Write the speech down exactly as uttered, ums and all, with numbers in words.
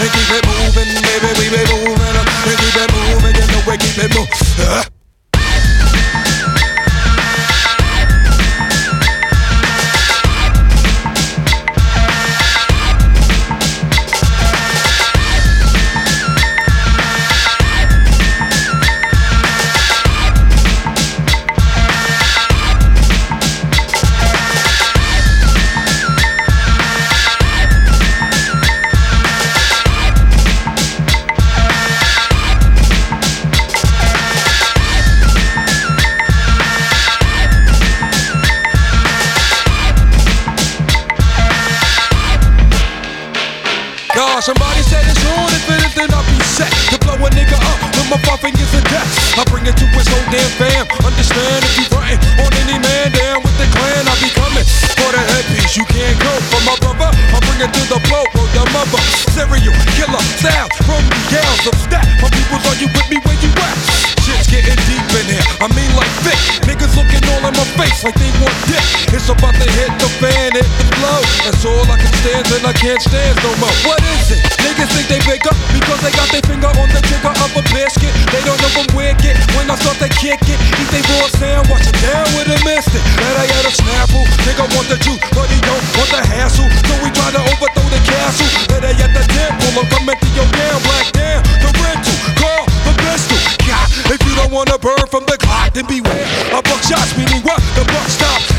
and keep it moving, baby, we be moving up, and keep it moving, you know we keep it moving. Uh. Somebody said it's on, if it is, then I'll be set to blow a nigga up with my five fingers in death. I bring it to his whole damn fam. Understand if you frontin' on any man down with the clan, I'll be coming for the headpiece. You can't go for my brother. I bring it to the blow, bro, your mother. Serial killer style from the yells of stat. My peoples, are you with me where you at? Shit's getting deep in here. I mean like thick. Niggas looking all in my face like they want dick. It's about to hit the fan, hit the flow. That's all I can stand and I can't stand no more. What is it? Niggas think they bigger because they got their finger on the trigger of a biscuit. They don't know I'm wicked. When I start to kick it, eat they raw sound, watch it down with a mystic. That I had a snapple. Nigga want the juice, but he don't want the hassle. So we try to overthrow the castle. That I at the temple, I'm coming to your down, black down. The rental, call the pistol. God, if you don't wanna burn from the clock, then beware. A buck shots, meaning what? The buck stops.